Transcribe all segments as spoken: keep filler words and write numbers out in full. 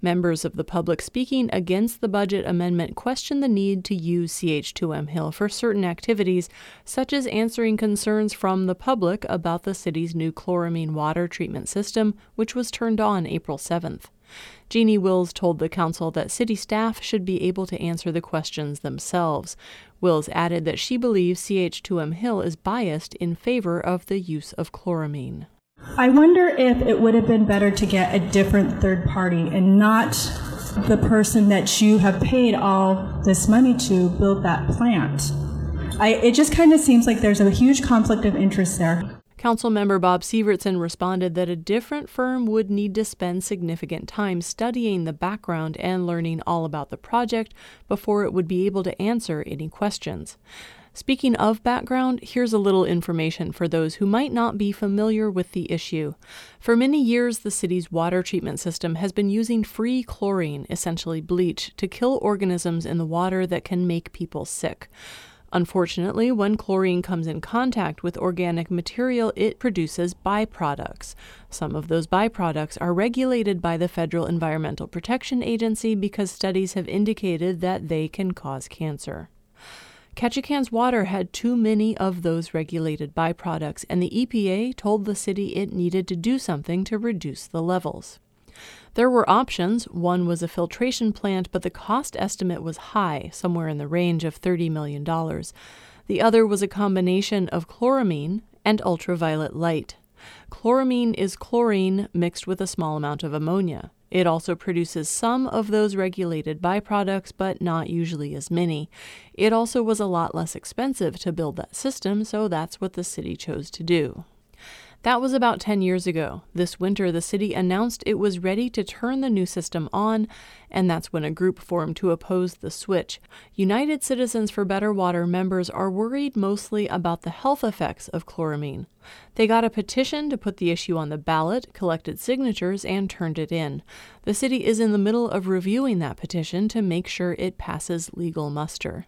Members of the public speaking against the budget amendment question the need to use C H two M Hill for certain activities, such as answering concerns from the public about the city's new chloramine water treatment system, which was turned on April seventh. Jeannie Wills told the council that city staff should be able to answer the questions themselves. Wills added that she believes C H two M Hill is biased in favor of the use of chloramine. I wonder if it would have been better to get a different third party and not the person that you have paid all this money to build that plant. I, it just kind of seems like there's a huge conflict of interest there. Councilmember Bob Sievertson responded that a different firm would need to spend significant time studying the background and learning all about the project before it would be able to answer any questions. Speaking of background, here's a little information for those who might not be familiar with the issue. For many years, the city's water treatment system has been using free chlorine, essentially bleach, to kill organisms in the water that can make people sick. Unfortunately, when chlorine comes in contact with organic material, it produces byproducts. Some of those byproducts are regulated by the Federal Environmental Protection Agency because studies have indicated that they can cause cancer. Ketchikan's water had too many of those regulated byproducts, and the E P A told the city it needed to do something to reduce the levels. There were options. One was a filtration plant, but the cost estimate was high, somewhere in the range of thirty million dollars. The other was a combination of chloramine and ultraviolet light. Chloramine is chlorine mixed with a small amount of ammonia. It also produces some of those regulated byproducts, but not usually as many. It also was a lot less expensive to build that system, so that's what the city chose to do. That was about ten years ago. This winter, the city announced it was ready to turn the new system on, and that's when a group formed to oppose the switch. United Citizens for Better Water members are worried mostly about the health effects of chloramine. They got a petition to put the issue on the ballot, collected signatures, and turned it in. The city is in the middle of reviewing that petition to make sure it passes legal muster.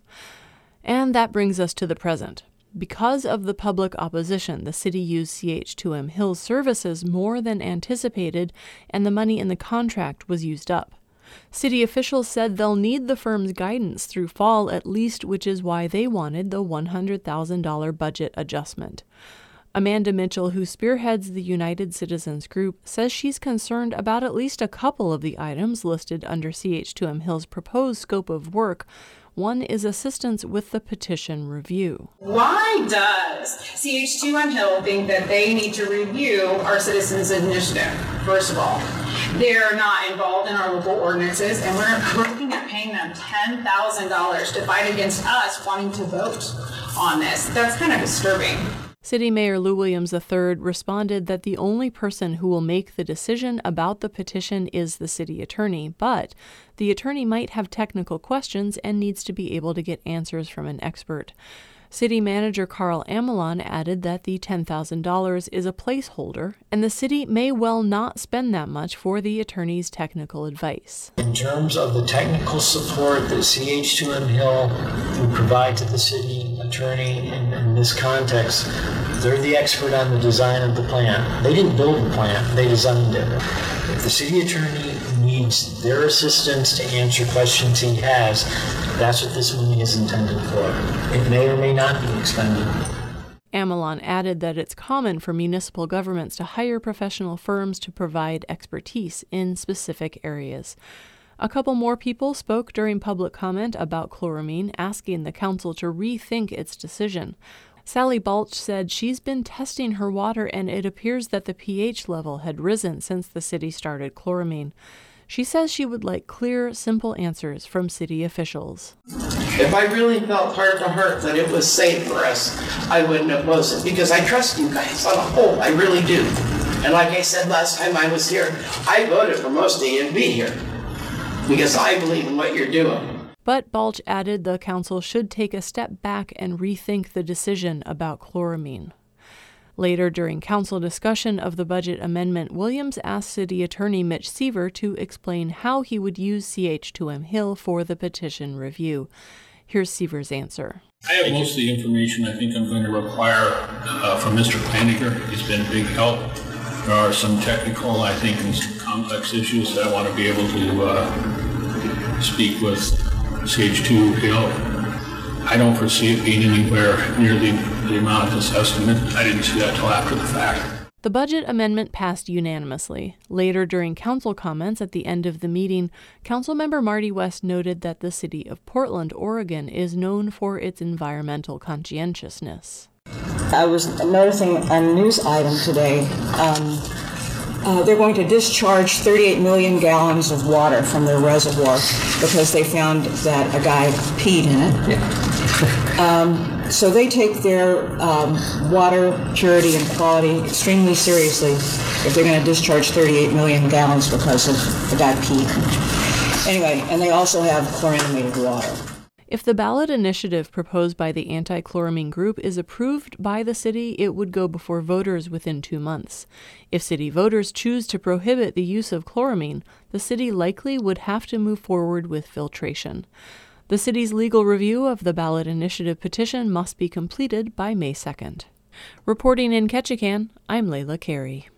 And that brings us to the present. Because of the public opposition, the city used C H two M Hill's services more than anticipated, and the money in the contract was used up. City officials said they'll need the firm's guidance through fall at least, which is why they wanted the one hundred thousand dollars budget adjustment. Amanda Mitchell, who spearheads the United Citizens group, says she's concerned about at least a couple of the items listed under C H two M Hill's proposed scope of work. One is assistance with the petition review. Why does C H two M Hill think that they need to review our citizens' initiative? First of all, they're not involved in our local ordinances, and we're, we're looking at paying them ten thousand dollars to fight against us wanting to vote on this. That's kind of disturbing. City Mayor Lou Williams the third responded that the only person who will make the decision about the petition is the city attorney, but the attorney might have technical questions and needs to be able to get answers from an expert. City Manager Carl Amelon added that the ten thousand dollars is a placeholder, and the city may well not spend that much for the attorney's technical advice. In terms of the technical support that C H two M Hill would provide to the city attorney in, in this context, they're the expert on the design of the plant. They didn't build the plant, they designed it. If the city attorney needs their assistance to answer questions he has, that's what this money is intended for. It may or may not be expended. Amelon added that it's common for municipal governments to hire professional firms to provide expertise in specific areas. A couple more people spoke during public comment about chloramine, asking the council to rethink its decision. Sally Balch said she's been testing her water and it appears that the pH level had risen since the city started chloramine. She says she would like clear, simple answers from city officials. If I really felt heart to heart that it was safe for us, I wouldn't oppose it because I trust you guys on a whole, I really do. And like I said last time I was here, I voted for most of you to be here because I believe in what you're doing. But Balch added the council should take a step back and rethink the decision about chloramine. Later, during council discussion of the budget amendment, Williams asked City Attorney Mitch Seaver to explain how he would use C H two M Hill for the petition review. Here's Seaver's answer. I have most of the information I think I'm going to require uh, from Mister Planiger. He's been a big help. There are some technical, I think, and some complex issues that I want to be able to uh, speak with C H two Hill. I don't foresee it being anywhere near the, the amount of this estimate. I didn't see that till after the fact. The budget amendment passed unanimously. Later during council comments at the end of the meeting, Councilmember Marty West noted that the city of Portland, Oregon is known for its environmental conscientiousness. I was noticing a news item today. Um, uh, they're going to discharge thirty-eight million gallons of water from their reservoir because they found that a guy peed in it. Yeah. um, So they take their um, water purity and quality extremely seriously if they're going to discharge thirty-eight million gallons because of the guy peed. Anyway, and they also have chlorinated water. If the ballot initiative proposed by the anti-chloramine group is approved by the city, it would go before voters within two months. If city voters choose to prohibit the use of chloramine, the city likely would have to move forward with filtration. The city's legal review of the ballot initiative petition must be completed by May second. Reporting in Ketchikan, I'm Layla Carey.